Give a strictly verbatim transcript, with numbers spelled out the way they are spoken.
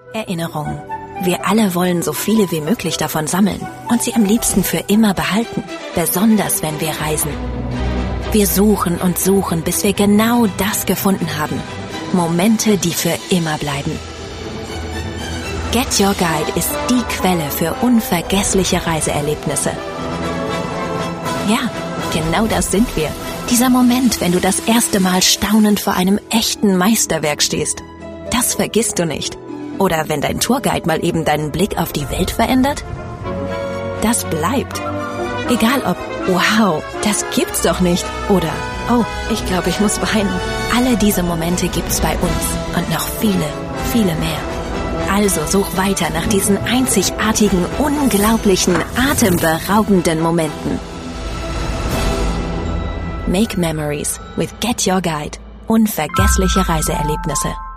Erinnerungen. Wir alle wollen so viele wie möglich davon sammeln und sie am liebsten für immer behalten, besonders wenn wir reisen. Wir suchen und suchen, bis wir genau das gefunden haben. Momente, die für immer bleiben. Get Your Guide ist die Quelle für unvergessliche Reiseerlebnisse. Ja, genau das sind wir. Dieser Moment, wenn du das erste Mal staunend vor einem echten Meisterwerk stehst. Das vergisst du nicht. Oder wenn dein Tourguide mal eben deinen Blick auf die Welt verändert. Das bleibt. Egal ob, wow, das gibt's doch nicht. Oder, oh, ich glaube, ich muss weinen. Alle diese Momente gibt's bei uns. Und noch viele, viele mehr. Also such weiter nach diesen einzigartigen, unglaublichen, atemberaubenden Momenten. Make memories with Get Your Guide. Unvergessliche Reiseerlebnisse.